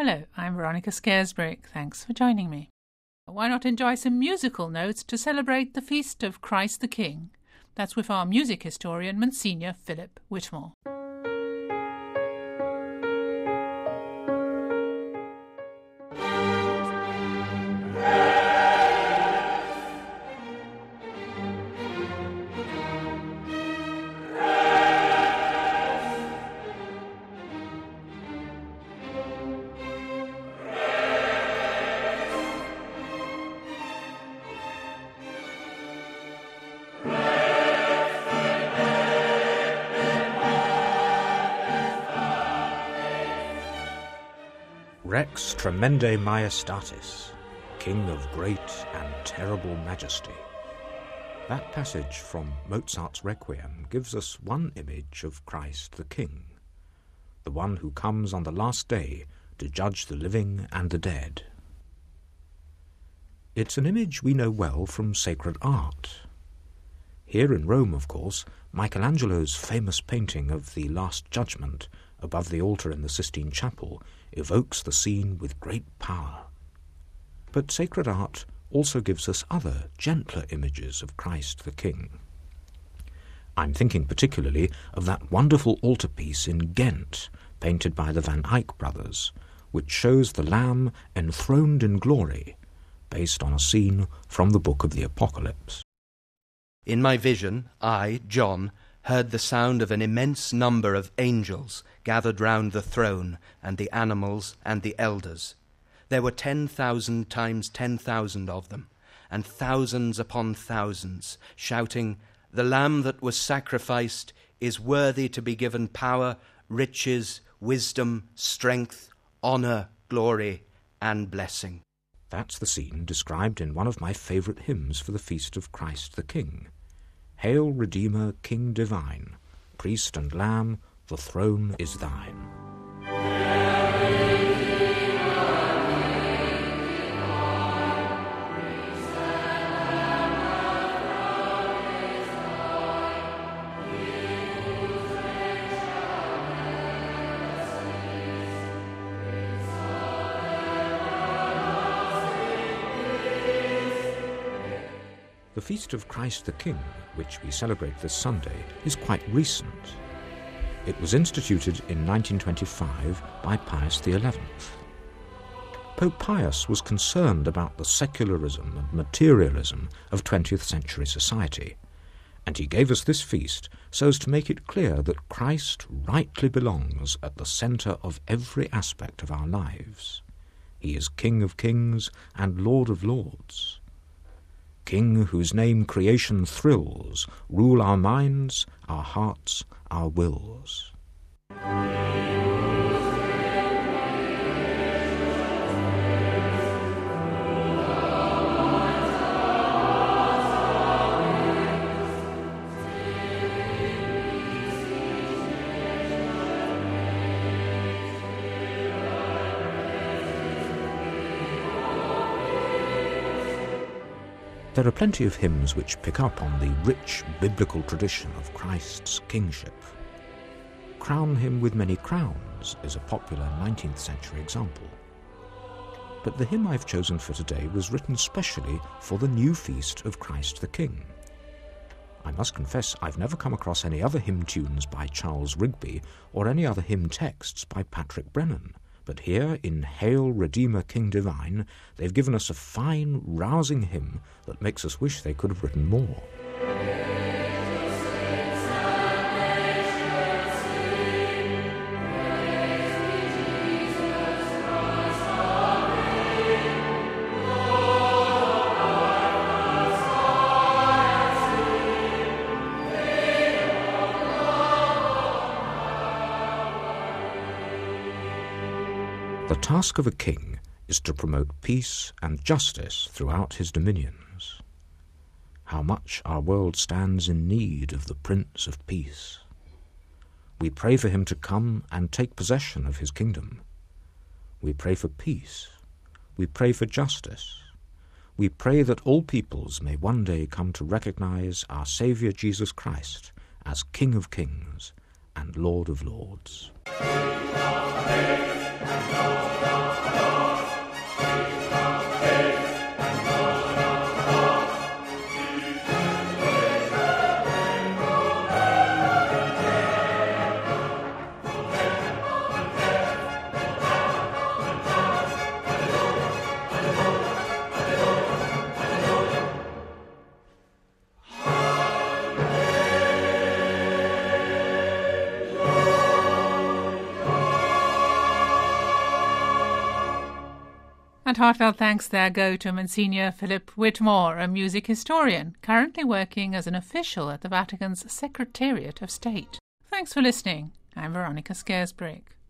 Hello, I'm Veronica Scaresbrick. Thanks for joining me. Why not enjoy some musical notes to celebrate the feast of Christ the King? That's with our music historian, Monsignor Philip Whitmore. Rex Tremendae Majestatis, King of great and terrible majesty. That passage from Mozart's Requiem gives us one image of Christ the King, the one who comes on the last day to judge the living and the dead. It's an image we know well from sacred art. Here in Rome, of course, Michelangelo's famous painting of the Last Judgment above the altar in the Sistine Chapel evokes the scene with great power. But sacred art also gives us other, gentler images of Christ the King. I'm thinking particularly of that wonderful altarpiece in Ghent, painted by the Van Eyck brothers, which shows the Lamb enthroned in glory, based on a scene from the book of the Apocalypse. In my vision, I, John, heard the sound of an immense number of angels gathered round the throne and the animals and the elders. There were 10,000 times 10,000 of them, and thousands upon thousands, shouting, "The Lamb that was sacrificed is worthy to be given power, riches, wisdom, strength, honour, glory, and blessing." That's the scene described in one of my favourite hymns for the feast of Christ the King. Hail, Redeemer, King divine, priest and lamb, the throne is thine. The Feast of Christ the King, which we celebrate this Sunday, is quite recent. It was instituted in 1925 by Pius XI. Pope Pius was concerned about the secularism and materialism of 20th century society, and he gave us this feast so as to make it clear that Christ rightly belongs at the centre of every aspect of our lives. He is King of kings and Lord of lords. King whose name creation thrills, rule our minds, our hearts, our wills. There are plenty of hymns which pick up on the rich biblical tradition of Christ's kingship. Crown him with many crowns is a popular 19th century example. But the hymn I've chosen for today was written specially for the new feast of Christ the King. I must confess I've never come across any other hymn tunes by Charles Rigby or any other hymn texts by Patrick Brennan. But here, in Hail, Redeemer, King Divine, they've given us a fine, rousing hymn that makes us wish they could have written more. The task of a king is to promote peace and justice throughout his dominions. How much our world stands in need of the Prince of Peace. We pray for him to come and take possession of his kingdom. We pray for peace. We pray for justice. We pray that all peoples may one day come to recognize our Saviour Jesus Christ as King of Kings and Lord of Lords. And And heartfelt thanks there go to Monsignor Philip Whitmore, a music historian, currently working as an official at the Vatican's Secretariat of State. Thanks for listening. I'm Veronica Scaresbrick.